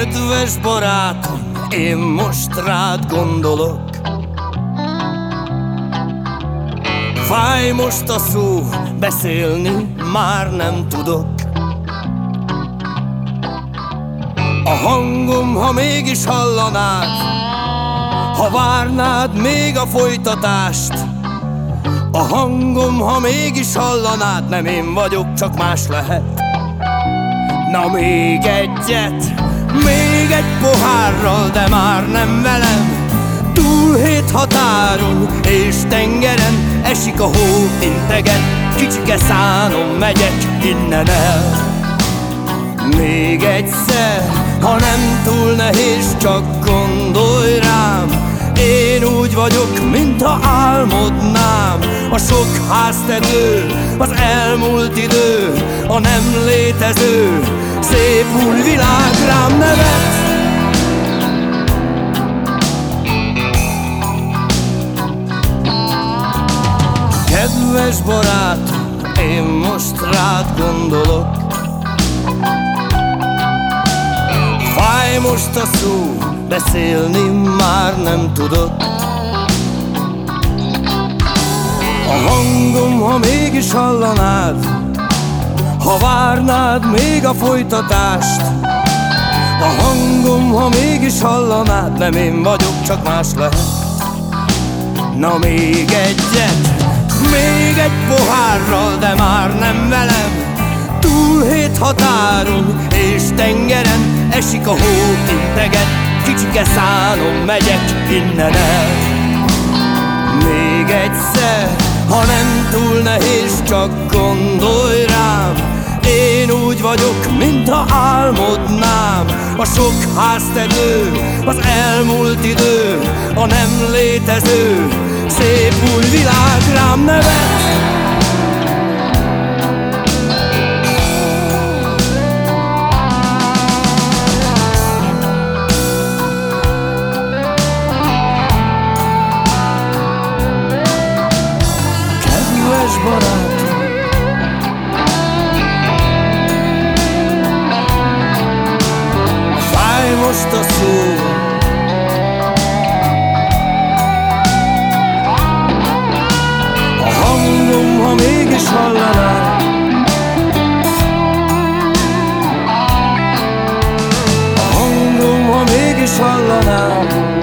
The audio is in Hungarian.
Kedves barátom, én most rád gondolok. Fáj most a szó, beszélni már nem tudok. A hangom, ha mégis hallanád, ha várnád még a folytatást. A hangom, ha mégis hallanád, nem én vagyok, csak más lehet. Na még egyet, még egy pohárral, de már nem velem. Túl 7 határon és tengeren esik a hó, integet, kicsike szánom, megyek innen el. Még egyszer, ha nem túl nehéz, csak gondolj rám. Én úgy vagyok, mintha álmodnám. A sok háztető, az elmúlt idő, a nem létező szép új világ rám nevet. Kedves barátom, én most rád gondolok. Fáj most a szó, beszélni már nem tudok. A hangom, ha mégis hallanád, ha várnád még a folytatást. A hangom, ha mégis hallanád, nem én vagyok, csak más lehet. Na még egyet, még egy pohárral, de már nem velem. Túl 7 határon és tengeren esik a hó, integet, kicsike szánom, megyek innen el. Még egyszer, ha nem túl nehéz, csak gondolj rám. Én úgy vagyok, mintha álmodnám. A sok háztető, az elmúlt idő, a nem létező szép új világ rám nevet. Kedves barátom, fáj most a szó, a hangom, ha mégis hallanád. A hangom, ha mégis hallanád.